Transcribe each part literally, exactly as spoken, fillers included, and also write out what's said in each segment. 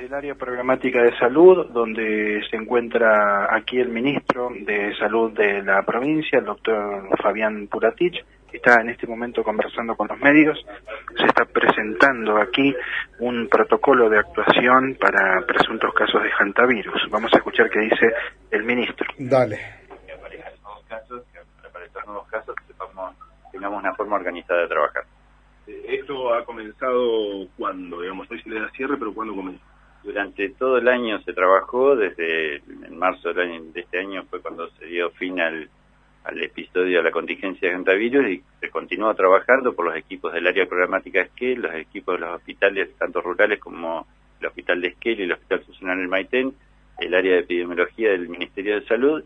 del área programática de salud, donde se encuentra aquí el ministro de Salud de la provincia, el doctor Fabián Puratich, que está en este momento conversando con los medios. Se está presentando aquí un protocolo de actuación para presuntos casos de hantavirus. Vamos a escuchar qué dice el ministro. Dale. Que aparezcan nuevos casos, que para aparecer nuevos casos sepamos, tengamos una forma organizada de trabajar. ¿Esto ha comenzado cuándo? Digamos, hoy se le da cierre, pero ¿cuándo comenzó? Durante todo el año se trabajó, desde en marzo del año, de este año fue cuando se dio fin al, al episodio de la contingencia de hantavirus, y se continuó trabajando por los equipos del área programática Esquel, los equipos de los hospitales, tanto rurales como el hospital de Esquel y el hospital funcional del Maitén, el área de epidemiología del Ministerio de Salud,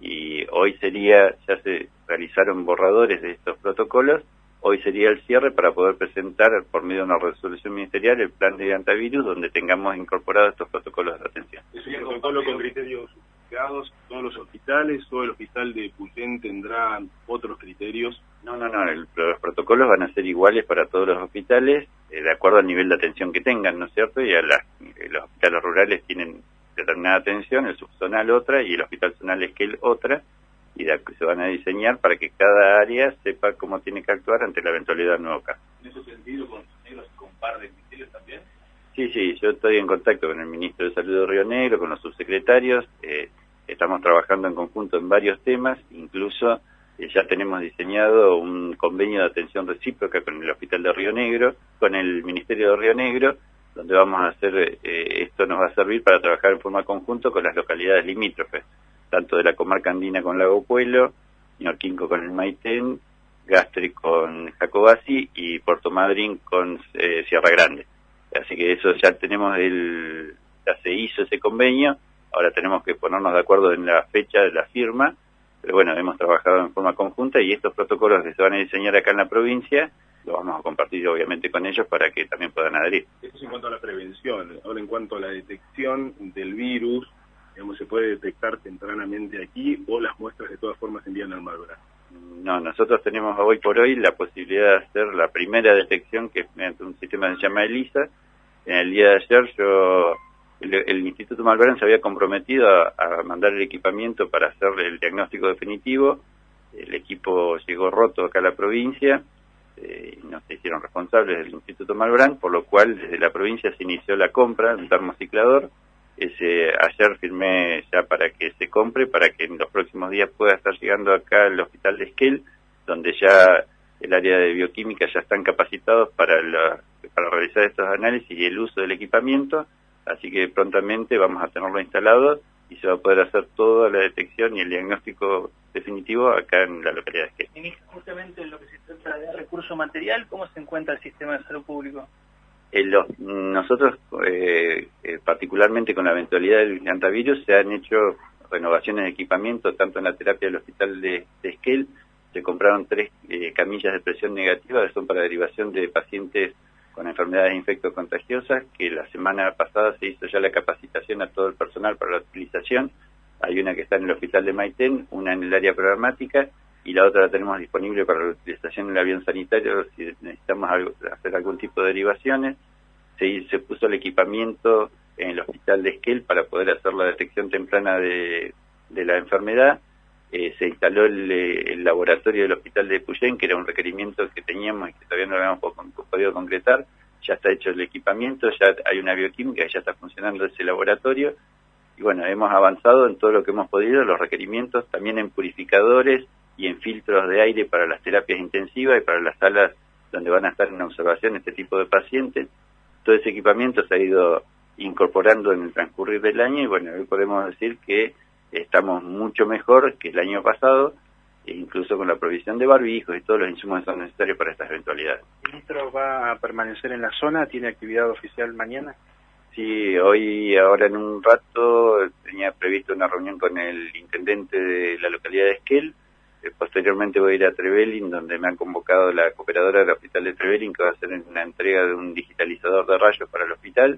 y hoy sería, ya se realizaron borradores de estos protocolos. Hoy sería el cierre para poder presentar por medio de una resolución ministerial el plan de hantavirus donde tengamos incorporados estos protocolos de atención. ¿Es un protocolo con criterios unificados todos los hospitales o el hospital de Puyén tendrá otros criterios? No, no, no, el, los protocolos van a ser iguales para todos los hospitales eh, de acuerdo al nivel de atención que tengan, ¿no es cierto? Y a la, eh, los hospitales rurales tienen determinada atención, el subzonal otra y el hospital zonal Esquel otra, y se van a diseñar para que cada área sepa cómo tiene que actuar ante la eventualidad de un nuevo caso. ¿En ese sentido, con los con par de criterios también? Sí, sí, yo estoy en contacto con el ministro de Salud de Río Negro, con los subsecretarios, eh, estamos trabajando en conjunto en varios temas, incluso eh, ya tenemos diseñado un convenio de atención recíproca con el Hospital de Río Negro, con el Ministerio de Río Negro, donde vamos a hacer, eh, esto nos va a servir para trabajar en forma conjunta con las localidades limítrofes, tanto de la comarca andina con Lago Puelo, Ñorquinco con el Maitén, Gastri con Jacobasi y Puerto Madryn con eh, Sierra Grande. Así que eso ya tenemos, el ya se hizo ese convenio, ahora tenemos que ponernos de acuerdo en la fecha de la firma, pero bueno, hemos trabajado en forma conjunta y estos protocolos que se van a diseñar acá en la provincia, los vamos a compartir obviamente con ellos para que también puedan adherir. Esto es en cuanto a la prevención, ahora en cuanto a la detección del virus, digamos, ¿se puede detectar tempranamente aquí o las muestras de todas formas se envían al Malbrán? No, nosotros tenemos hoy por hoy la posibilidad de hacer la primera detección, que es mediante un sistema que se llama ELISA. En el día de ayer yo, el, el Instituto Malbrán se había comprometido a, a mandar el equipamiento para hacer el diagnóstico definitivo. El equipo llegó roto acá a la provincia eh, y no se hicieron responsables del Instituto Malbrán, por lo cual desde la provincia se inició la compra de un termociclador. Ese, ayer firmé ya para que se compre, para que en los próximos días pueda estar llegando acá al hospital de Esquel, donde ya el área de bioquímica ya están capacitados para, la, para realizar estos análisis y el uso del equipamiento, así que prontamente vamos a tenerlo instalado y se va a poder hacer toda la detección y el diagnóstico definitivo acá en la localidad de Esquel. Ministro, justamente en lo que se trata de recurso material, ¿cómo se encuentra el sistema de salud público? Eh, los, nosotros, eh, eh, particularmente con la eventualidad del hantavirus, se han hecho renovaciones de equipamiento, tanto en la terapia del hospital de, de Esquel, se compraron tres eh, camillas de presión negativa, que son para derivación de pacientes con enfermedades infectocontagiosas, que la semana pasada se hizo ya la capacitación a todo el personal para la utilización. Hay una que está en el hospital de Maitén, una en el área programática, y la otra la tenemos disponible para la utilización en el avión sanitario si necesitamos algo, hacer algún tipo de derivaciones. Se, se puso el equipamiento en el hospital de Esquel para poder hacer la detección temprana de, de la enfermedad. Eh, se instaló el, el laboratorio del hospital de Puyén, que era un requerimiento que teníamos y que todavía no lo habíamos podido concretar. Ya está hecho el equipamiento, ya hay una bioquímica, ya está funcionando ese laboratorio. Y bueno, hemos avanzado en todo lo que hemos podido, los requerimientos, también en purificadores y en filtros de aire para las terapias intensivas y para las salas donde van a estar en observación este tipo de pacientes. Todo ese equipamiento se ha ido incorporando en el transcurrir del año y bueno, hoy podemos decir que estamos mucho mejor que el año pasado, e incluso con la provisión de barbijos y todos los insumos que son necesarios para estas eventualidades. ¿El ministro va a permanecer en la zona? ¿Tiene actividad oficial mañana? Sí, hoy, ahora en un rato, tenía previsto una reunión con el intendente de la localidad de Esquel. Eh, posteriormente voy a ir a Trevelin, donde me han convocado la cooperadora del hospital de Trevelin, que va a hacer una entrega de un digitalizador de rayos para el hospital.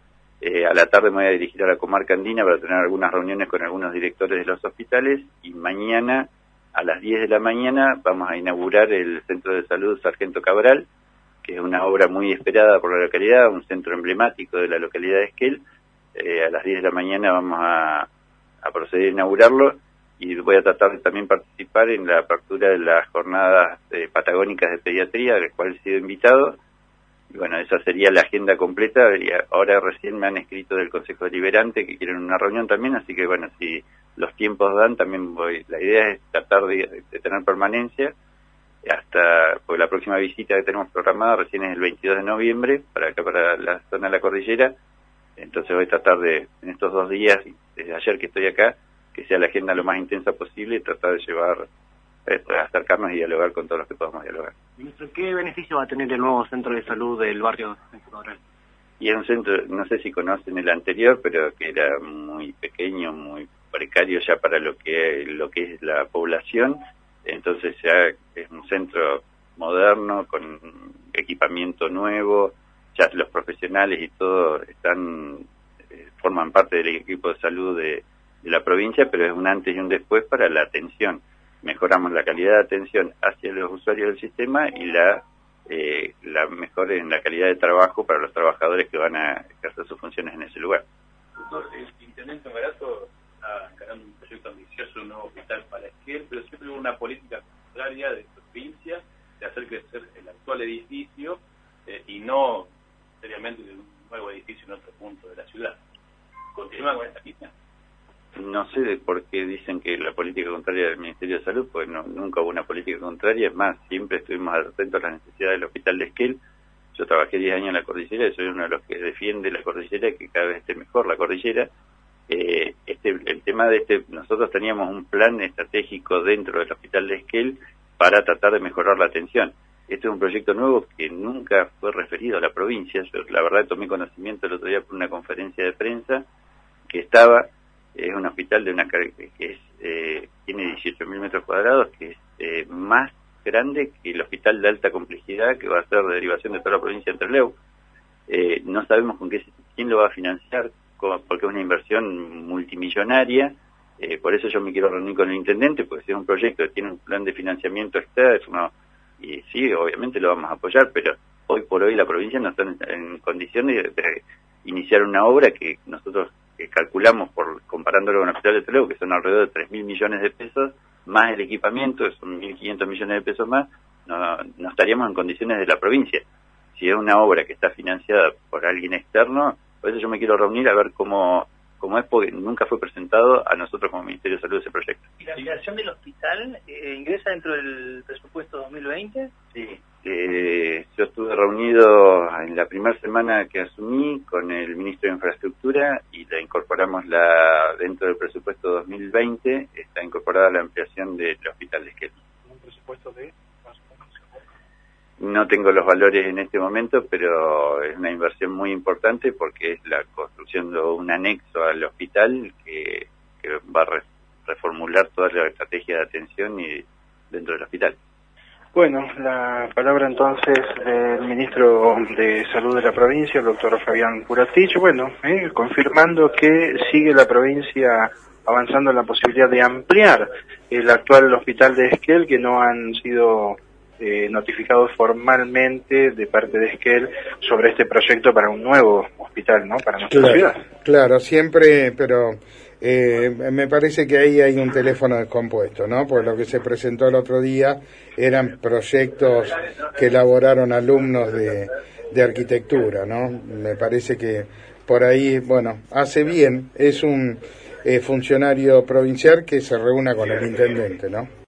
Eh, a la tarde me voy a dirigir a la comarca andina para tener algunas reuniones con algunos directores de los hospitales y mañana a las diez de la mañana vamos a inaugurar el Centro de Salud Sargento Cabral, que es una obra muy esperada por la localidad, un centro emblemático de la localidad de Esquel, eh, a las diez de la mañana vamos a, a proceder a inaugurarlo, y voy a tratar de también participar en la apertura de las jornadas eh, patagónicas de pediatría, a las cuales he sido invitado. Y bueno, esa sería la agenda completa, y ahora recién me han escrito del Consejo Deliberante que quieren una reunión también, así que bueno, si los tiempos dan, también voy. La idea es tratar de, de tener permanencia hasta, porque la próxima visita que tenemos programada recién es el veintidós de noviembre, para acá, para la zona de la cordillera. Entonces voy a tratar de, en estos dos días, desde ayer que estoy acá, que sea la agenda lo más intensa posible y tratar de llevar, eh, acercarnos y dialogar con todos los que podamos dialogar. Ministro, ¿qué beneficio va a tener el nuevo centro de salud del barrio de Cabral? Y es un centro, no sé si conocen el anterior, pero que era muy pequeño, muy precario ya para lo que lo que es la población. Entonces ya es un centro moderno, con equipamiento nuevo, ya los profesionales y todo están eh, forman parte del equipo de salud de, de la provincia, pero es un antes y un después para la atención. Mejoramos la calidad de atención hacia los usuarios del sistema y la eh, la mejor en la calidad de trabajo para los trabajadores que van a ejercer sus funciones en ese lugar. Doctor, el intendente Marato está encarando un proyecto ambicioso, un nuevo hospital para Esquel, pero siempre hubo una política contraria de su provincia de hacer crecer el actual edificio eh, y no seriamente de un nuevo edificio en otro punto de la ciudad. ¿Continúa con esta línea? No sé de por qué dicen que la política contraria del Ministerio de Salud, pues no, nunca hubo una política contraria, es más, siempre estuvimos atentos a las necesidades del hospital de Esquel. Yo trabajé diez años en la cordillera y soy uno de los que defiende la cordillera, que cada vez esté mejor la cordillera. Eh, este, el tema de este, nosotros teníamos un plan estratégico dentro del hospital de Esquel para tratar de mejorar la atención. Este es un proyecto nuevo que nunca fue referido a la provincia. Yo la verdad tomé conocimiento el otro día por una conferencia de prensa que estaba, es un hospital de una que es eh, tiene dieciocho mil metros cuadrados, que es eh, más grande que el hospital de alta complejidad que va a ser de derivación de toda la provincia de Entre Rios. Eh, no sabemos con qué quién lo va a financiar, porque es una inversión multimillonaria. Eh, por eso yo me quiero reunir con el intendente, porque si es un proyecto que tiene un plan de financiamiento externo, y sí, obviamente lo vamos a apoyar, pero hoy por hoy la provincia no está en, en condiciones de, de iniciar una obra que nosotros que calculamos, por comparándolo con el hospital de Toledo, que son alrededor de tres mil millones de pesos, más el equipamiento, que son mil quinientos millones de pesos más, no, no estaríamos en condiciones de la provincia. Si es una obra que está financiada por alguien externo, por eso yo me quiero reunir a ver cómo, cómo es, porque nunca fue presentado a nosotros como Ministerio de Salud ese proyecto. ¿Y la ampliación del hospital eh, ingresa dentro del presupuesto dos mil veinte? Sí, eh, yo estuve reunido en la primera semana que asumí con el Ministro de Infraestructura y la incorporamos la dentro del presupuesto dos mil veinte, está incorporada la ampliación del hospital de Esquel. ¿Un presupuesto de...? No tengo los valores en este momento, pero es una inversión muy importante porque es la construcción de un anexo al hospital que, que va a re, reformular toda la estrategia de atención y dentro del hospital. Bueno, la palabra entonces del ministro de Salud de la provincia, el doctor Fabián Puratich, bueno, eh, confirmando que sigue la provincia avanzando en la posibilidad de ampliar el actual hospital de Esquel, que no han sido eh, notificados formalmente de parte de Esquel sobre este proyecto para un nuevo hospital, ¿no?, para nuestra claro, ciudad. Claro, siempre, pero eh, me parece que ahí hay un teléfono descompuesto, ¿no? Porque lo que se presentó el otro día eran proyectos que elaboraron alumnos de, de arquitectura, ¿no? Me parece que por ahí, bueno, hace bien, es un eh, funcionario provincial que se reúna con el intendente, ¿no?